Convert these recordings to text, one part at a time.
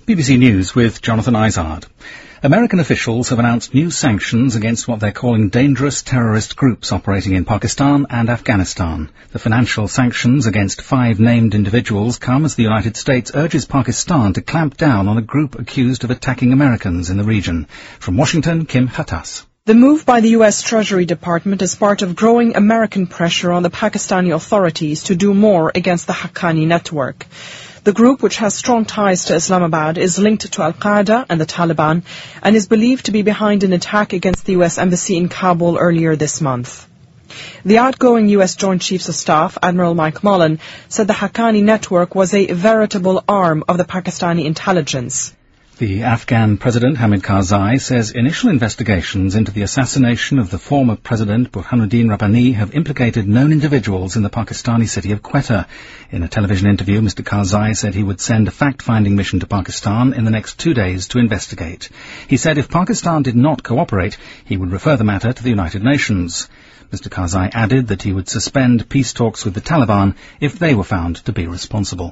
BBC News with Jonathan Izard. American officials have announced new sanctions against what they're calling dangerous terrorist groups operating in Pakistan and Afghanistan. The financial sanctions against 5 named individuals come as the United States urges Pakistan to clamp down on a group accused of attacking Americans in the region. From Washington, Kim Hattas. The move by the U.S. Treasury Department is part of growing American pressure on the Pakistani authorities to do more against the Haqqani network. The group, which has strong ties to Islamabad, is linked to Al-Qaeda and the Taliban and is believed to be behind an attack against the U.S. Embassy in Kabul earlier this month. The outgoing U.S. Joint Chiefs of Staff, Admiral Mike Mullen, said the Haqqani network was a veritable arm of the Pakistani intelligence. The Afghan President Hamid Karzai says initial investigations into the assassination of the former President Burhanuddin Rabbani have implicated known individuals in the Pakistani city of Quetta. In a television interview, Mr. Karzai said he would send a fact-finding mission to Pakistan in the next 2 days to investigate. He said if Pakistan did not cooperate, he would refer the matter to the United Nations. Mr. Karzai added that he would suspend peace talks with the Taliban if they were found to be responsible.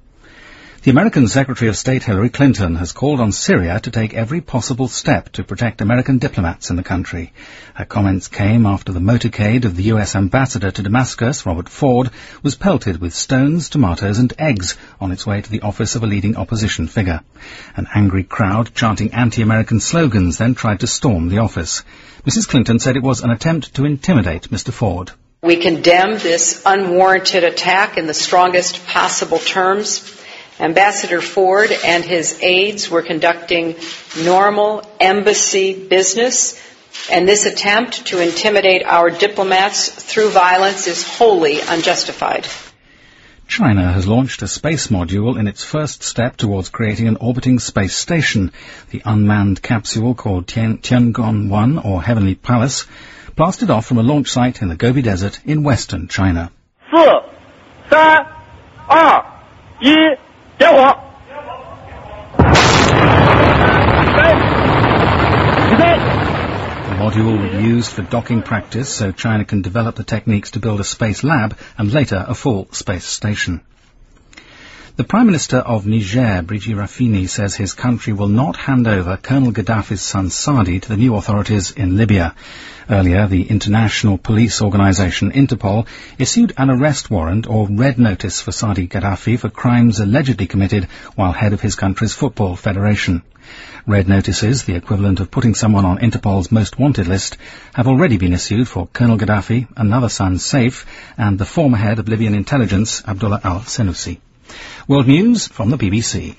The American Secretary of State Hillary Clinton has called on Syria to take every possible step to protect American diplomats in the country. Her comments came after the motorcade of the U.S. ambassador to Damascus, Robert Ford, was pelted with stones, tomatoes and eggs on its way to the office of a leading opposition figure. An angry crowd chanting anti-American slogans then tried to storm the office. Mrs. Clinton said it was an attempt to intimidate Mr. Ford. We condemn this unwarranted attack in the strongest possible terms. Ambassador Ford and his aides were conducting normal embassy business, and this attempt to intimidate our diplomats through violence is wholly unjustified. China has launched a space module in its first step towards creating an orbiting space station. The unmanned capsule, called Tiangong-1, or Heavenly Palace, blasted off from a launch site in the Gobi Desert in western China. 4, 3, 2, 1. The module will be used for docking practice so China can develop the techniques to build a space lab and later a full space station. The Prime Minister of Niger, Brigitte Rafini, says his country will not hand over Colonel Gaddafi's son Saadi to the new authorities in Libya. Earlier, the international police organisation Interpol issued an arrest warrant or red notice for Saadi Gaddafi for crimes allegedly committed while head of his country's football federation. Red notices, the equivalent of putting someone on Interpol's most wanted list, have already been issued for Colonel Gaddafi, another son Saif, and the former head of Libyan intelligence, Abdullah al-Senussi. World News from the BBC.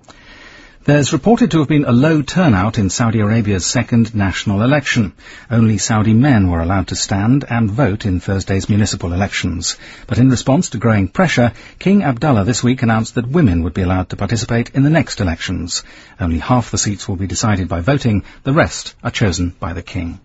There's reported to have been a low turnout in Saudi Arabia's second national election. Only Saudi men were allowed to stand and vote in Thursday's municipal elections. But in response to growing pressure, King Abdullah this week announced that women would be allowed to participate in the next elections. Only half the seats will be decided by voting, the rest are chosen by the king.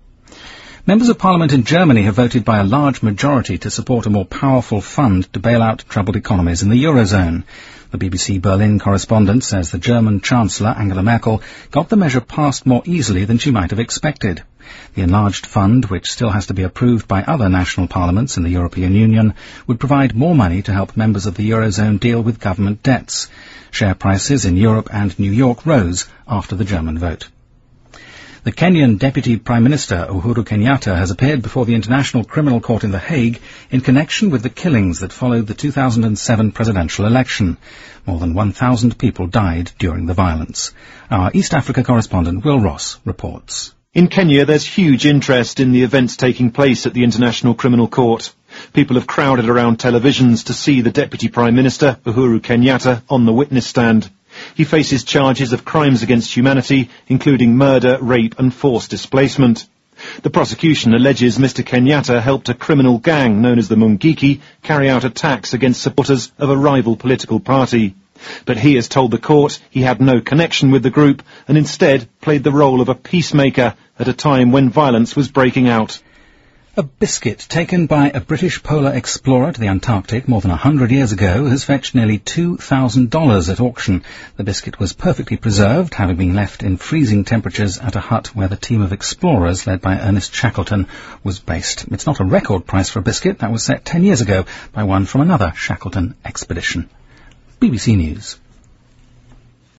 Members of Parliament in Germany have voted by a large majority to support a more powerful fund to bail out troubled economies in the Eurozone. The BBC Berlin correspondent says the German Chancellor, Angela Merkel, got the measure passed more easily than she might have expected. The enlarged fund, which still has to be approved by other national parliaments in the European Union, would provide more money to help members of the Eurozone deal with government debts. Share prices in Europe and New York rose after the German vote. The Kenyan Deputy Prime Minister, Uhuru Kenyatta, has appeared before the International Criminal Court in The Hague in connection with the killings that followed the 2007 presidential election. More than 1,000 people died during the violence. Our East Africa correspondent, Will Ross, reports. In Kenya, there's huge interest in the events taking place at the International Criminal Court. People have crowded around televisions to see the Deputy Prime Minister, Uhuru Kenyatta, on the witness stand. He faces charges of crimes against humanity, including murder, rape and forced displacement. The prosecution alleges Mr. Kenyatta helped a criminal gang known as the Mungiki carry out attacks against supporters of a rival political party. But he has told the court he had no connection with the group and instead played the role of a peacemaker at a time when violence was breaking out. A biscuit taken by a British polar explorer to the Antarctic more than 100 years ago has fetched nearly $2,000 at auction. The biscuit was perfectly preserved, having been left in freezing temperatures at a hut where the team of explorers led by Ernest Shackleton was based. It's not a record price for a biscuit. That was set 10 years ago by one from another Shackleton expedition. BBC News.